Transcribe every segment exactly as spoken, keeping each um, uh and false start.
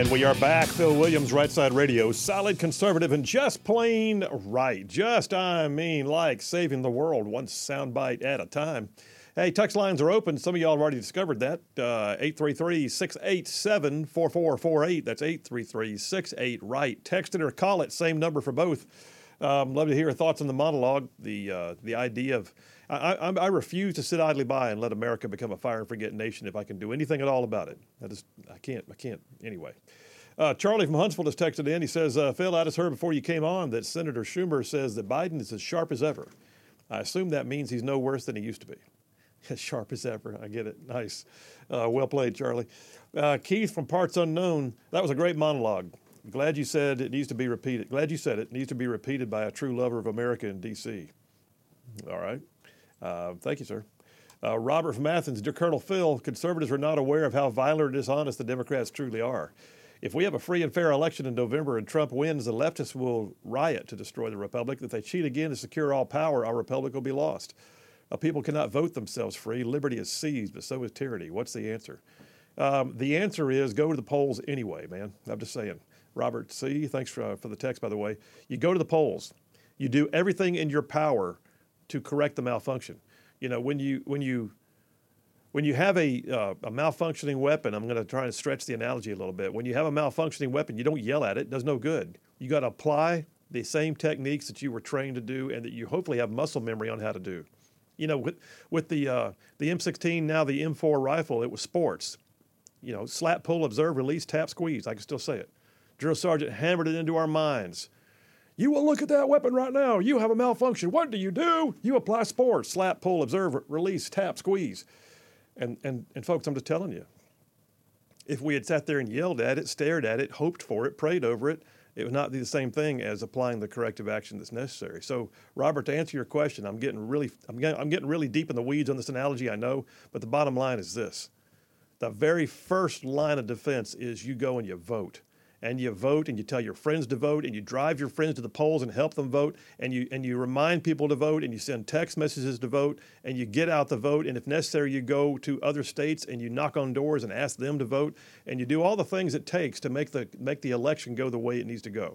And we are back. Phil Williams, Right Side Radio. Solid conservative and just plain right. Just, I mean, like saving the world one soundbite at a time. Hey, text lines are open. Some of y'all have already discovered that. Uh, eight three three, six eight seven, four four four eight. That's eight three three, six eight, right. Text it or call it. Same number for both. Um, love to hear your thoughts on the monologue. The uh, the idea of I, I, I refuse to sit idly by and let America become a fire and forget nation if I can do anything at all about it. I just I can't I can't anyway. Uh, Charlie from Huntsville just texted in. He says, uh, Phil, I just heard before you came on that Senator Schumer says that Biden is as sharp as ever. I assume that means he's no worse than he used to be. As sharp as ever. I get it. Nice. Uh, well played, Charlie. Uh, Keith from Parts Unknown. That was a great monologue. Glad you said it needs to be repeated. Glad you said it needs to be repeated by a true lover of America in D C. All right. Uh, thank you, sir. Uh, Robert from Athens. Dear Colonel Phil, conservatives are not aware of how violent and dishonest the Democrats truly are. If we have a free and fair election in November and Trump wins, the leftists will riot to destroy the republic. If they cheat again to secure all power, our republic will be lost. Uh, people cannot vote themselves free. Liberty is seized, but so is tyranny. What's the answer? Um, the answer is go to the polls anyway, man. I'm just saying. Robert C., thanks for, uh, for the text, by the way. You go to the polls. You do everything in your power to correct the malfunction. You know, when you when you when you have a uh, a malfunctioning weapon, I'm going to try and stretch the analogy a little bit. When you have a malfunctioning weapon, you don't yell at it. It does no good. You got to apply the same techniques that you were trained to do and that you hopefully have muscle memory on how to do. You know, with with the uh, the M sixteen, now the M four rifle, it was sports. You know, slap, pull, observe, release, tap, squeeze. I can still say it. Drill sergeant hammered it into our minds. You will look at that weapon right now. You have a malfunction. What do you do? You apply sports. Slap, pull, observe, release, tap, squeeze. And, and, and folks, I'm just telling you, if we had sat there and yelled at it, stared at it, hoped for it, prayed over it, it would not be the same thing as applying the corrective action that's necessary. So, Robert, to answer your question, I'm getting really, I'm getting, I'm getting really deep in the weeds on this analogy, I know, but the bottom line is this. The very first line of defense is you go and you vote. And you vote and you tell your friends to vote and you drive your friends to the polls and help them vote and you and you remind people to vote and you send text messages to vote and you get out the vote and if necessary you go to other states and you knock on doors and ask them to vote and you do all the things it takes to make the make the election go the way it needs to go.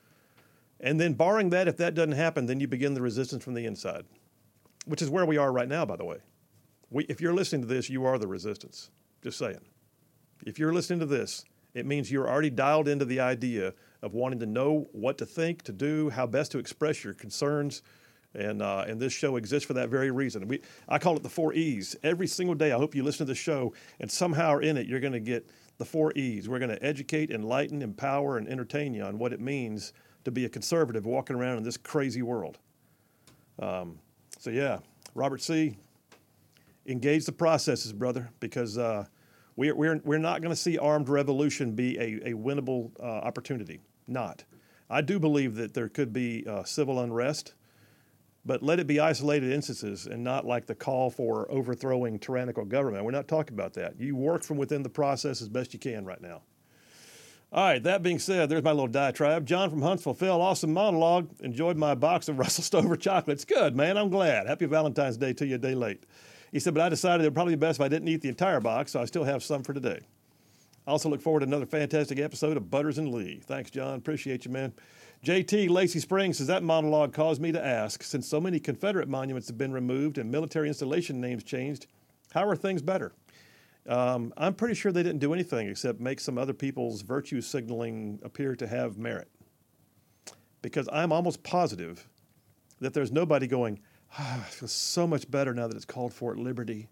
And then barring that, if that doesn't happen, then you begin the resistance from the inside, which is where we are right now, by the way. We, if you're listening to this, you are the resistance. Just saying. If you're listening to this, it means you're already dialed into the idea of wanting to know what to think, to do, how best to express your concerns, and uh, and this show exists for that very reason. We I call it the four E's. Every single day, I hope you listen to the show, and somehow in it, you're going to get the four E's. We're going to educate, enlighten, empower, and entertain you on what it means to be a conservative walking around in this crazy world. Um, so yeah, Robert C., engage the processes, brother, because uh, We're, we're, we're not going to see armed revolution be a, a winnable uh, opportunity. Not. I do believe that there could be uh, civil unrest, but let it be isolated instances and not like the call for overthrowing tyrannical government. We're not talking about that. You work from within the process as best you can right now. All right, that being said, there's my little diatribe. John from Huntsville. Phil, awesome monologue. Enjoyed my box of Russell Stover chocolates. Good, man. I'm glad. Happy Valentine's Day to you a day late. He said, but I decided it would probably be best if I didn't eat the entire box, so I still have some for today. I also look forward to another fantastic episode of Butters and Lee. Thanks, John. Appreciate you, man. J T, Lacey Springs says, that monologue caused me to ask, since so many Confederate monuments have been removed and military installation names changed, how are things better? Um, I'm pretty sure they didn't do anything except make some other people's virtue signaling appear to have merit. Because I'm almost positive that there's nobody going, ah, I feel so much better now that it's called Fort Liberty.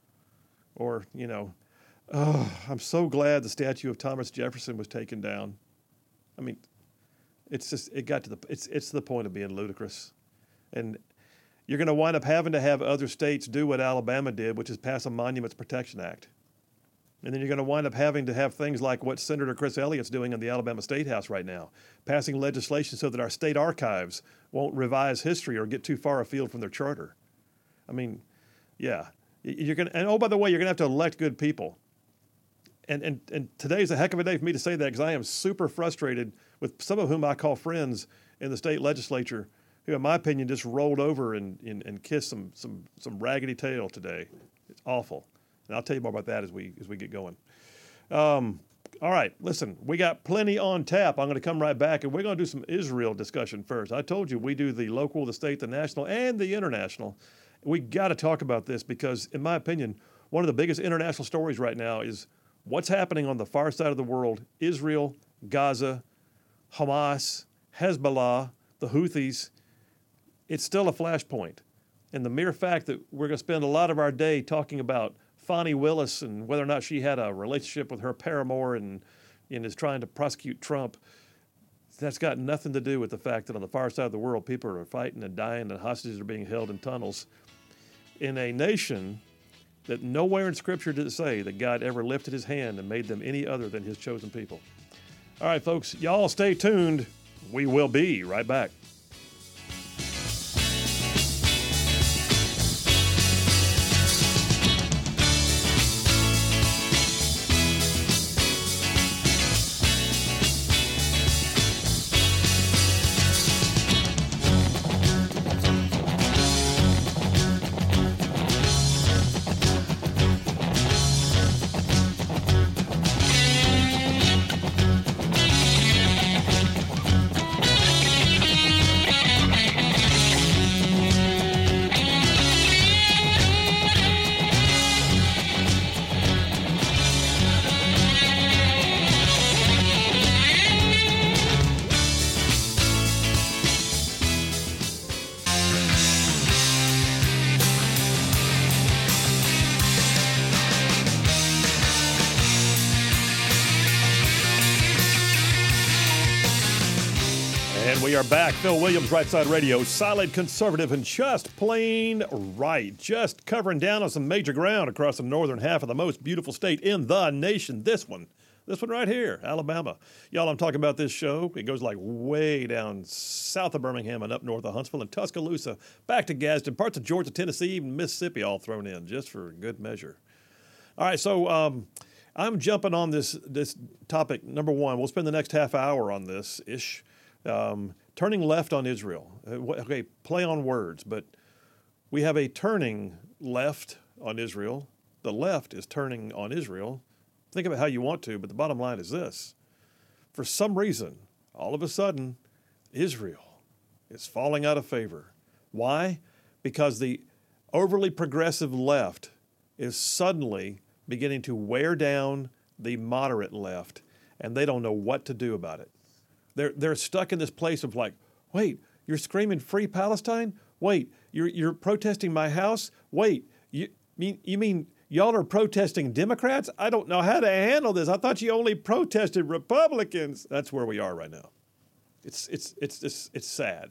Or, you know, oh, I'm so glad the statue of Thomas Jefferson was taken down. I mean, it's just, it got to the, it's, it's to the point of being ludicrous. And you're going to wind up having to have other states do what Alabama did, which is pass a Monuments Protection Act. And then you're going to wind up having to have things like what Senator Chris Elliott's doing in the Alabama State House right now, passing legislation so that our state archives won't revise history or get too far afield from their charter. I mean, yeah. You're going to, and oh, by the way, you're going to have to elect good people. And, and, and today's a heck of a day for me to say that because I am super frustrated with some of whom I call friends in the state legislature who, in my opinion, just rolled over and, and, and kissed some, some, some raggedy tail today. It's awful. And I'll tell you more about that as we as we get going. Um, All right, listen, we got plenty on tap. I'm going to come right back, and we're going to do some Israel discussion first. I told you we do the local, the state, the national, and the international. We got to talk about this because, in my opinion, one of the biggest international stories right now is what's happening on the far side of the world: Israel, Gaza, Hamas, Hezbollah, the Houthis. It's still a flashpoint. And the mere fact that we're going to spend a lot of our day talking about Fani Willis and whether or not she had a relationship with her paramour and, and is trying to prosecute Trump, that's got nothing to do with the fact that on the far side of the world, people are fighting and dying and hostages are being held in tunnels in a nation that nowhere in Scripture did it say that God ever lifted his hand and made them any other than his chosen people. All right, folks, y'all stay tuned. We will be right back. We are back. Phil Williams, Right Side Radio, solid conservative and just plain right. Just covering down on some major ground across the northern half of the most beautiful state in the nation. This one, this one right here, Alabama. Y'all, I'm talking about this show. It goes like way down south of Birmingham and up north of Huntsville and Tuscaloosa, back to Gadsden, parts of Georgia, Tennessee, even Mississippi all thrown in just for good measure. All right, so um, I'm jumping on this, this topic. Number one, we'll spend the next half hour on this-ish. Um, turning left on Israel. Okay, play on words, but we have a turning left on Israel. The left is turning on Israel. Think of it how you want to, but the bottom line is this. For some reason, all of a sudden, Israel is falling out of favor. Why? Because the overly progressive left is suddenly beginning to wear down the moderate left, and they don't know what to do about it. They're they're stuck in this place of like, wait, you're screaming free Palestine? Wait, you're you're protesting my house? Wait, you mean you mean y'all are protesting Democrats? I don't know how to handle this. I thought you only protested Republicans. That's where we are right now. It's it's it's it's, it's sad.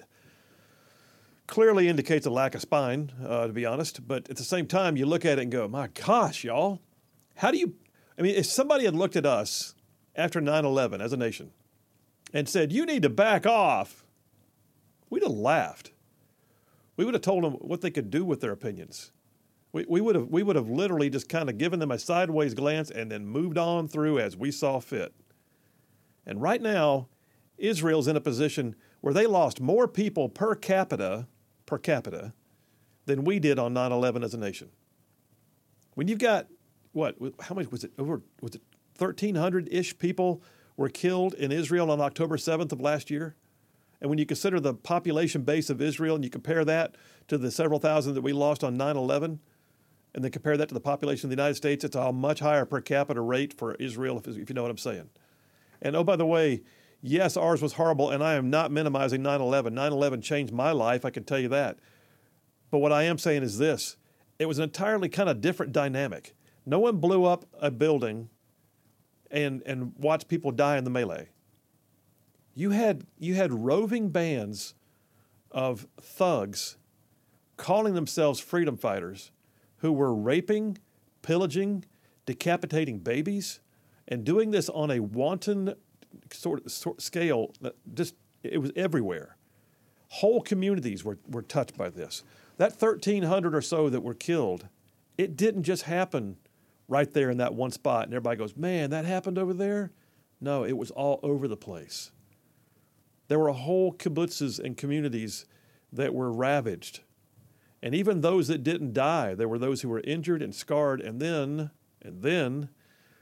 Clearly indicates a lack of spine, uh, to be honest. But at the same time, you look at it and go, my gosh, y'all, how do you? I mean, if somebody had looked at us after nine eleven as a nation and said, you need to back off, we'd have laughed. We would have told them what they could do with their opinions. We, we would have we would have literally just kind of given them a sideways glance and then moved on through as we saw fit. And right now, Israel's in a position where they lost more people per capita, per capita, than we did on nine eleven as a nation. When you've got, what, how many was it, over, was it thirteen hundred-ish people were killed in Israel on October seventh of last year. And when you consider the population base of Israel and you compare that to the several thousand that we lost on nine eleven, and then compare that to the population of the United States, it's a much higher per capita rate for Israel, if, if you know what I'm saying. And oh, by the way, yes, ours was horrible, and I am not minimizing nine eleven. nine eleven changed my life, I can tell you that. But what I am saying is this. It was an entirely kind of different dynamic. No one blew up a building and and watch people die in the melee. You had you had roving bands of thugs calling themselves freedom fighters who were raping, pillaging, decapitating babies, and doing this on a wanton sort of sort scale that just it was everywhere. Whole communities were, were touched by this. That thirteen hundred or so that were killed, it didn't just happen right there in that one spot, and everybody goes, man, that happened over there? No, it was all over the place. There were whole kibbutzes and communities that were ravaged. And even those that didn't die, there were those who were injured and scarred, and then, and then,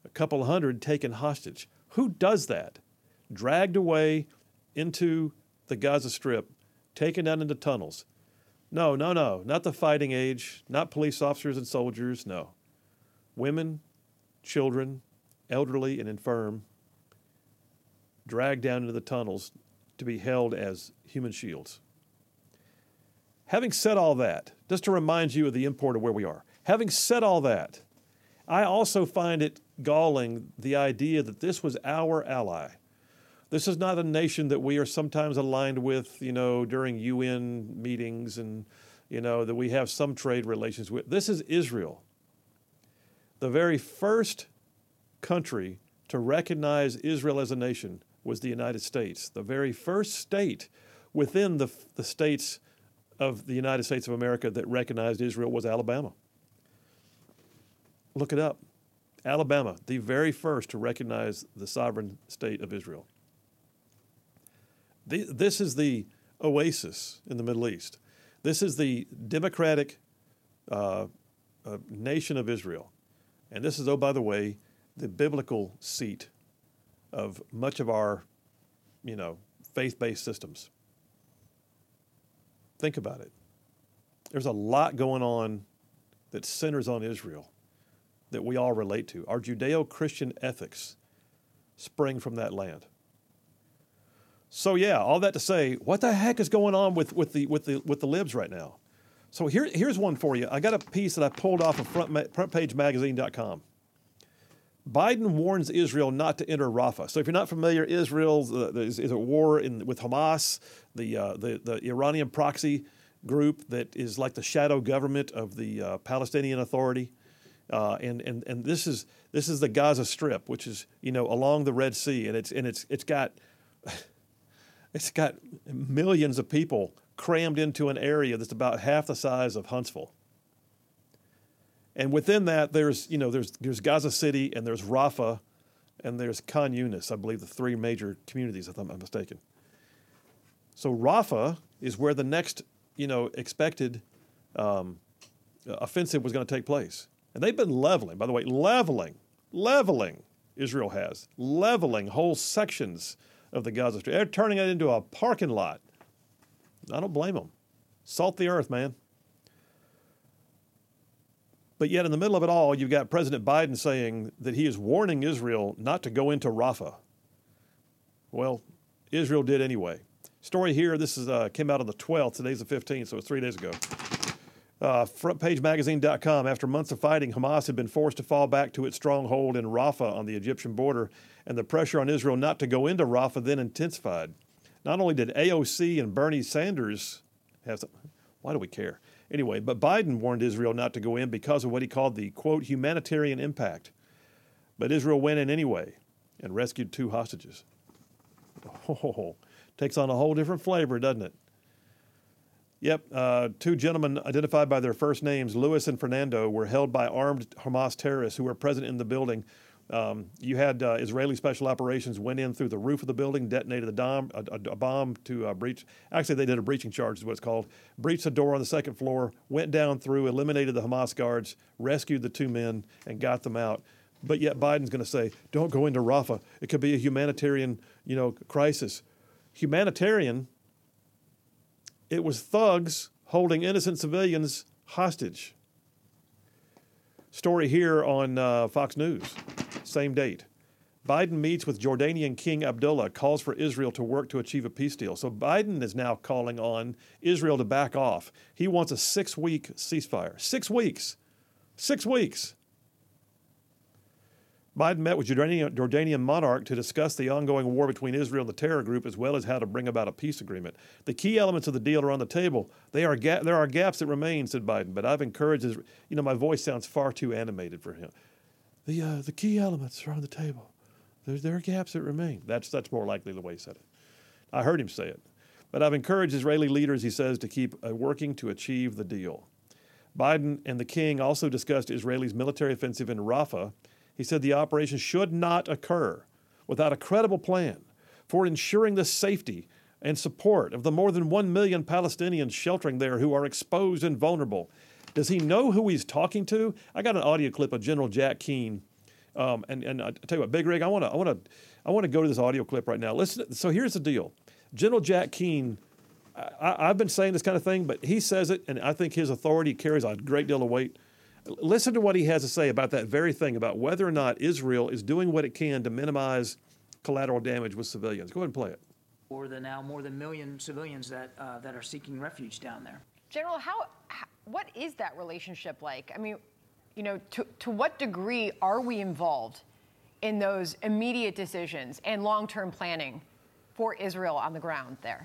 a couple hundred taken hostage. Who does that? Dragged away into the Gaza Strip, taken down into tunnels. No, no, no, not the fighting age, not police officers and soldiers, no. Women, children, elderly and infirm, dragged down into the tunnels to be held as human shields. Having said all that, just to remind you of the import of where we are, having said all that, I also find it galling the idea that this was our ally. This is not a nation that we are sometimes aligned with, you know, during U N meetings and, you know, that we have some trade relations with. This is Israel. The very first country to recognize Israel as a nation was the United States. The very first state within the, the states of the United States of America that recognized Israel was Alabama. Look it up. Alabama, the very first to recognize the sovereign state of Israel. The, this is the oasis in the Middle East. This is the democratic uh, uh, nation of Israel. And this is, oh, by the way, the biblical seat of much of our, you know, faith-based systems. Think about it. There's a lot going on that centers on Israel that we all relate to. Our Judeo-Christian ethics spring from that land. So yeah, all that to say, what the heck is going on with, with the with the with the libs right now? So here here's one for you. I got a piece that I pulled off of front, front page magazine dot com. Biden warns Israel not to enter Rafah. So if you're not familiar, Israel uh, is, is at war in, with Hamas, the, uh, the the Iranian proxy group that is like the shadow government of the uh, Palestinian Authority, uh, and and and this is this is the Gaza Strip, which is, you know, along the Red Sea, and it's and it's it's got it's got millions of people crammed into an area that's about half the size of Huntsville. And within that, there's, you know, there's there's Gaza City, and there's Rafah, and there's Khan Yunis, I believe the three major communities, if I'm not mistaken. So Rafah is where the next, you know, expected um, offensive was going to take place. And they've been leveling, by the way, leveling, leveling, Israel has, leveling whole sections of the Gaza Strip. They're turning it into a parking lot. I don't blame them. Salt the earth, man. But yet in the middle of it all, you've got President Biden saying that he is warning Israel not to go into Rafah. Well, Israel did anyway. Story here, this is uh, came out on the twelfth. Today's the fifteenth, so it's three days ago. Uh, front page magazine dot com. After months of fighting, Hamas had been forced to fall back to its stronghold in Rafah on the Egyptian border, and the pressure on Israel not to go into Rafah then intensified. Not only did A O C and Bernie Sanders have some, why do we care? Anyway, but Biden warned Israel not to go in because of what he called the, quote, humanitarian impact. But Israel went in anyway and rescued two hostages. Oh, takes on a whole different flavor, doesn't it? Yep, uh, two gentlemen identified by their first names, Louis and Fernando, were held by armed Hamas terrorists who were present in the building. Um, you had uh, Israeli special operations went in through the roof of the building, detonated a, dom, a, a, a bomb to uh, breach. Actually, they did a breaching charge is what it's called. Breached the door on the second floor, went down through, eliminated the Hamas guards, rescued the two men, and got them out. But yet Biden's going to say, don't go into Rafah. It could be a humanitarian, you know, crisis. Humanitarian, it was thugs holding innocent civilians hostage. Story here on uh, Fox News. Same date. Biden meets with Jordanian King Abdullah, calls for Israel to work to achieve a peace deal. So Biden is now calling on Israel to back off. He wants a six-week ceasefire. Six weeks. Six weeks. Biden met with Jordanian, Jordanian monarch to discuss the ongoing war between Israel and the terror group, as well as how to bring about a peace agreement. The key elements of the deal are on the table. They are ga- there are gaps that remain, said Biden, but I've encouraged his, you know, my voice sounds far too animated for him. The uh, the key elements are on the table. There, there are gaps that remain. That's that's more likely the way he said it. I heard him say it. But I've encouraged Israeli leaders, he says, to keep uh, working to achieve the deal. Biden and the king also discussed Israel's military offensive in Rafah. He said the operation should not occur without a credible plan for ensuring the safety and support of the more than one million Palestinians sheltering there who are exposed and vulnerable. Does he know who he's talking to? I got an audio clip of General Jack Keane Um, and and I tell you what, Big Rig, I want to I want to I want to go to this audio clip right now. Listen. So here's the deal, General Jack Keane. I, I've been saying this kind of thing, but he says it, and I think his authority carries a great deal of weight. Listen to what he has to say about that very thing, about whether or not Israel is doing what it can to minimize collateral damage with civilians. Go ahead and play it. For the now more than a million civilians that uh, that are seeking refuge down there. General, how, how what is that relationship like? I mean, you know, to, to what degree are we involved in those immediate decisions and long-term planning for Israel on the ground there?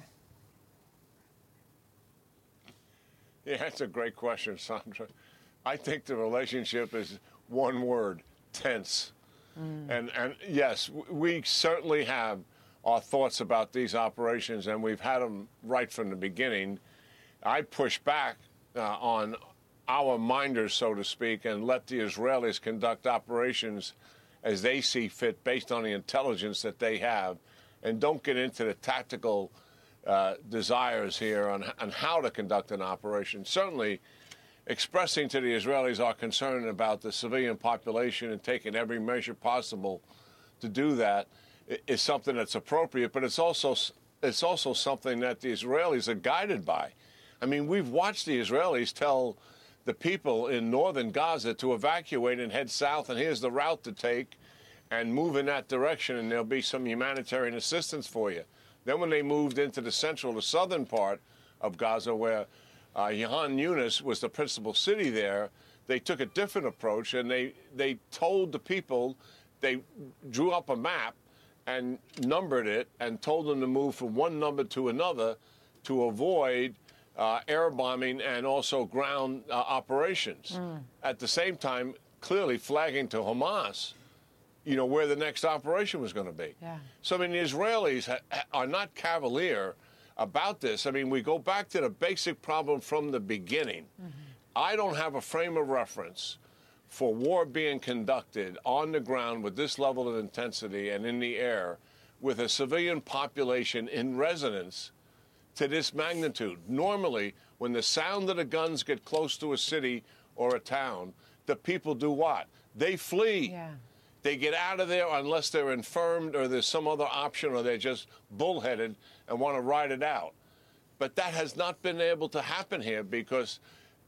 Yeah, that's a great question, Sandra. I think the relationship is one word, tense. Mm. And, and yes, we certainly have our thoughts about these operations, and we've had them right from the beginning. I push back uh, on our minders, so to speak, and let the Israelis conduct operations as they see fit based on the intelligence that they have, and don't get into the tactical uh, desires here on, on how to conduct an operation. Certainly, expressing to the Israelis our concern about the civilian population and taking every measure possible to do that is something that's appropriate, but it's also it's also something that the Israelis are guided by. I mean, we've watched the Israelis tell the people in northern Gaza to evacuate and head south, and here's the route to take, and move in that direction, and there'll be some humanitarian assistance for you. Then when they moved into the central, the southern part of Gaza, where uh, Khan Yunis was the principal city there, they took a different approach, and they, they told the people, they drew up a map and numbered it and told them to move from one number to another to avoid uh, air bombing and also ground uh, operations. Mm. At the same time, clearly flagging to Hamas, you know, where the next operation was going to be. Yeah. So, I mean, the Israelis ha- are not cavalier about this. I mean, we go back to the basic problem from the beginning. Mm-hmm. I don't have a frame of reference for war being conducted on the ground with this level of intensity and in the air with a civilian population in residence to this magnitude. Normally, when the sound of the guns get close to a city or a town, the people do what? They flee. Yeah. They get out of there unless they're infirmed or there's some other option or they're just bullheaded and want to ride it out. But that has not been able to happen here because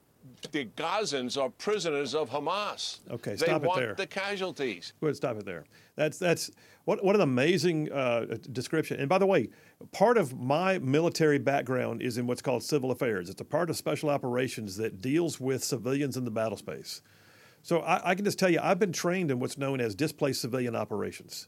the Gazans are prisoners of Hamas. Okay, stop they it want there. The casualties. Go ahead, stop it there. That's that's what what an amazing uh, description. And by the way, part of my military background is in what's called civil affairs. It's a part of special operations that deals with civilians in the battle space. So I, I can just tell you, I've been trained in what's known as displaced civilian operations,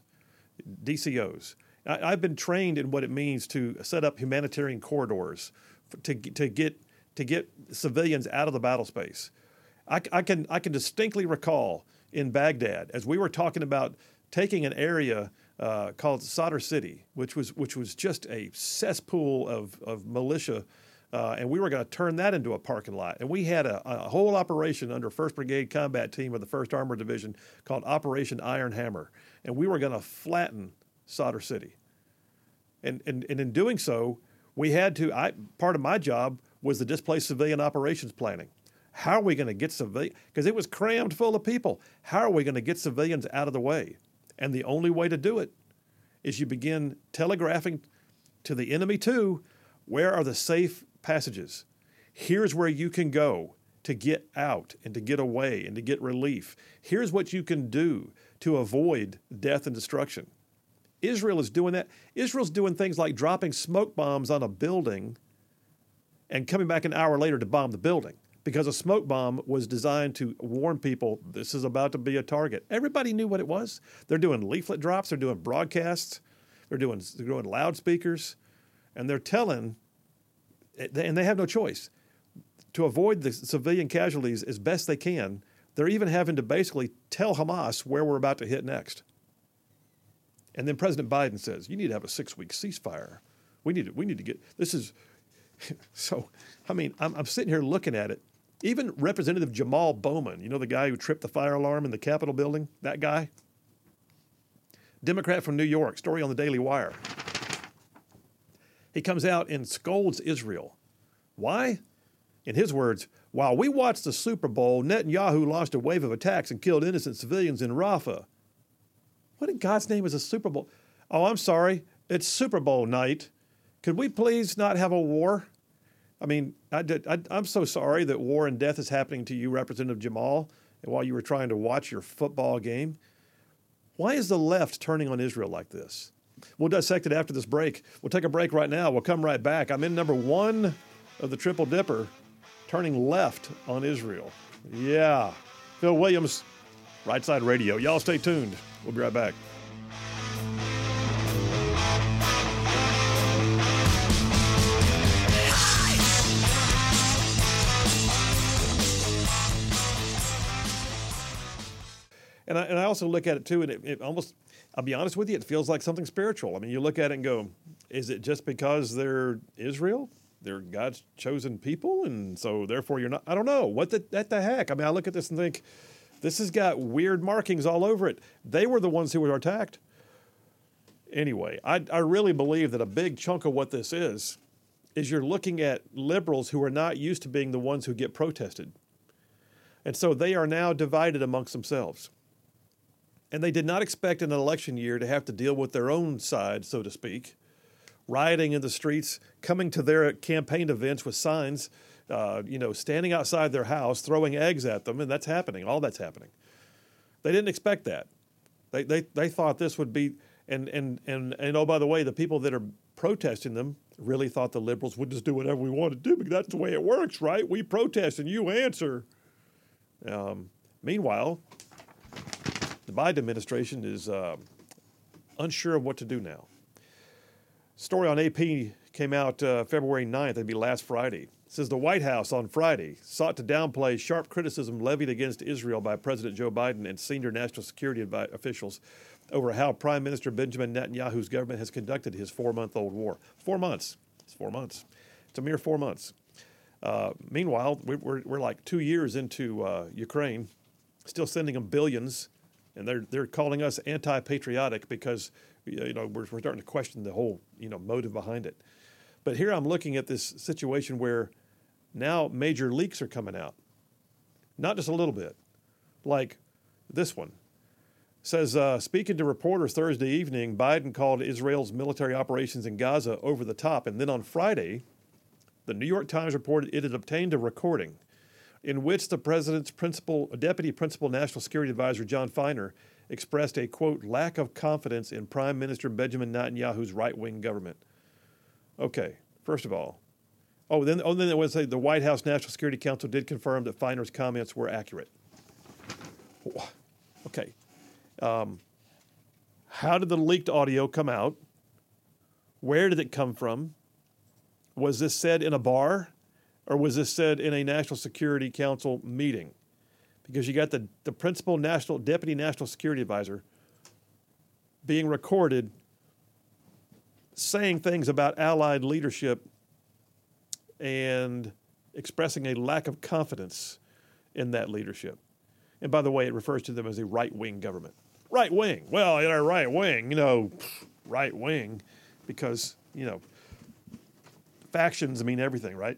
D C Os. I, I've been trained in what it means to set up humanitarian corridors for, to to get. to get civilians out of the battle space. I, I can I can distinctly recall in Baghdad, as we were talking about taking an area uh, called Sadr City, which was which was just a cesspool of, of militia, uh, and we were going to turn that into a parking lot. And we had a, a whole operation under first Brigade Combat Team of the first Armored Division called Operation Iron Hammer, and we were going to flatten Sadr City. And, and, and in doing so, we had to, I, part of my job was the displaced civilian operations planning. How are we going to get civilians? Because it was crammed full of people. How are we going to get civilians out of the way? And the only way to do it is you begin telegraphing to the enemy too, where are the safe passages? Here's where you can go to get out and to get away and to get relief. Here's what you can do to avoid death and destruction. Israel is doing that. Israel's doing things like dropping smoke bombs on a building and coming back an hour later to bomb the building because a smoke bomb was designed to warn people this is about to be a target. Everybody knew what it was. They're doing leaflet drops. They're doing broadcasts. They're doing, they're doing loudspeakers. And they're telling, and they have no choice, to avoid the civilian casualties as best they can. They're even having to basically tell Hamas where we're about to hit next. And then President Biden says, you need to have a six-week ceasefire. We need to, we need to get, this is, so, I mean, I'm, I'm sitting here looking at it. Even Representative Jamal Bowman, you know the guy who tripped the fire alarm in the Capitol building? That guy? Democrat from New York, story on the Daily Wire. He comes out and scolds Israel. Why? In his words, while we watched the Super Bowl, Netanyahu launched a wave of attacks and killed innocent civilians in Rafah. What in God's name is a Super Bowl? Oh, I'm sorry. It's Super Bowl night. Could we please not have a war? I mean, I did, I, I'm so sorry that war and death is happening to you, Representative Jamal, while you were trying to watch your football game. Why is the left turning on Israel like this? We'll dissect it after this break. We'll take a break right now. We'll come right back. I'm in number one of the Triple Dipper, turning left on Israel. Yeah. Phil Williams, Right Side Radio. Y'all stay tuned. We'll be right back. And I, and I also look at it too, and it, it almost, I'll be honest with you, it feels like something spiritual. I mean, you look at it and go, is it just because they're Israel? They're God's chosen people, and so therefore you're not, I don't know. What the, what the heck? I mean, I look at this and think, this has got weird markings all over it. They were the ones who were attacked. Anyway, I, I really believe that a big chunk of what this is, is you're looking at liberals who are not used to being the ones who get protested. And so they are now divided amongst themselves. And they did not expect in an election year to have to deal with their own side, so to speak, rioting in the streets, coming to their campaign events with signs, uh, you know, standing outside their house, throwing eggs at them, and that's happening. All that's happening. They didn't expect that. They they they thought this would be, and and and and oh, by the way, the people that are protesting them really thought the liberals would just do whatever we want to do because that's the way it works, right? We protest and you answer. Um, meanwhile, the Biden administration is uh, unsure of what to do now. Story on A P came out uh, February ninth, that'd be last Friday. It says the White House on Friday sought to downplay sharp criticism levied against Israel by President Joe Biden and senior national security advi- officials over how Prime Minister Benjamin Netanyahu's government has conducted his four-month-old war. Four months. It's four months. It's a mere four months. Uh, meanwhile, we're, we're, we're like two years into uh, Ukraine, still sending them billions. And they're they're calling us anti-patriotic because you know we're we're starting to question the whole you know motive behind it. But here I'm looking at this situation where now major leaks are coming out, not just a little bit, like this one. It says uh, speaking to reporters Thursday evening, Biden called Israel's military operations in Gaza over the top, and then on Friday, the New York Times reported it had obtained a recording in which the president's principal, deputy principal national security advisor, John Feiner, expressed a, quote, lack of confidence in Prime Minister Benjamin Netanyahu's right-wing government. Okay, first of all, oh, then, oh, then it was say the White House National Security Council did confirm that Feiner's comments were accurate. Okay. Um, how did the leaked audio come out? Where did it come from? Was this said in a bar? Or was this said in a National Security Council meeting? Because you got the, the principal national, deputy national security advisor being recorded saying things about Allied leadership and expressing a lack of confidence in that leadership. And by the way, it refers to them as a right-wing government. Right-wing. Well, they're right-wing, you know, right-wing, because, you know, factions mean everything, right?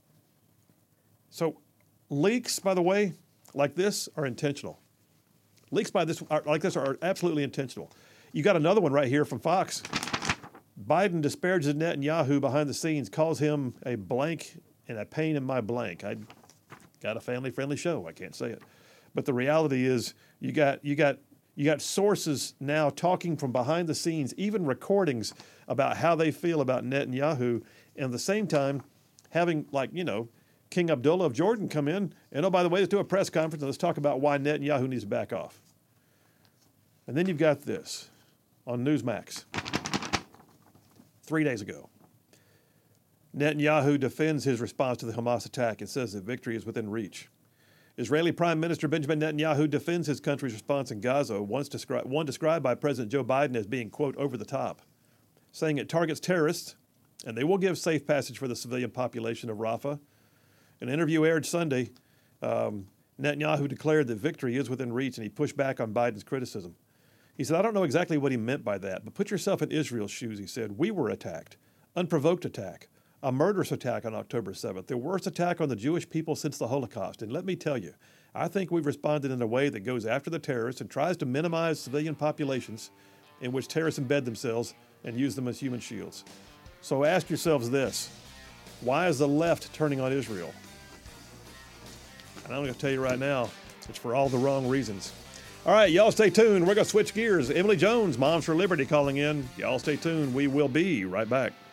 So leaks, by the way, like this are intentional. Leaks by this are, like this are absolutely intentional. You got another one right here from Fox. Biden disparages Netanyahu behind the scenes, calls him a blank and a pain in my blank. I got a family-friendly show. I can't say it. But the reality is you got you got you got sources now talking from behind the scenes, even recordings about how they feel about Netanyahu, and at the same time having, like, you know, King Abdullah of Jordan come in, and oh, by the way, let's do a press conference and let's talk about why Netanyahu needs to back off. And then you've got this on Newsmax three days ago. Netanyahu defends his response to the Hamas attack and says that victory is within reach. Israeli Prime Minister Benjamin Netanyahu defends his country's response in Gaza, once descri- one described by President Joe Biden as being, quote, over the top, saying it targets terrorists and they will give safe passage for the civilian population of Rafah. An interview aired Sunday. Um, Netanyahu declared that victory is within reach, and he pushed back on Biden's criticism. He said, I don't know exactly what he meant by that, but put yourself in Israel's shoes, he said. We were attacked, unprovoked attack, a murderous attack on October seventh, the worst attack on the Jewish people since the Holocaust. And let me tell you, I think we've responded in a way that goes after the terrorists and tries to minimize civilian populations in which terrorists embed themselves and use them as human shields. So ask yourselves this: why is the left turning on Israel? And I'm going to tell you right now, it's for all the wrong reasons. All right, y'all stay tuned. We're going to switch gears. Emily Jones, Moms for Liberty, calling in. Y'all stay tuned. We will be right back.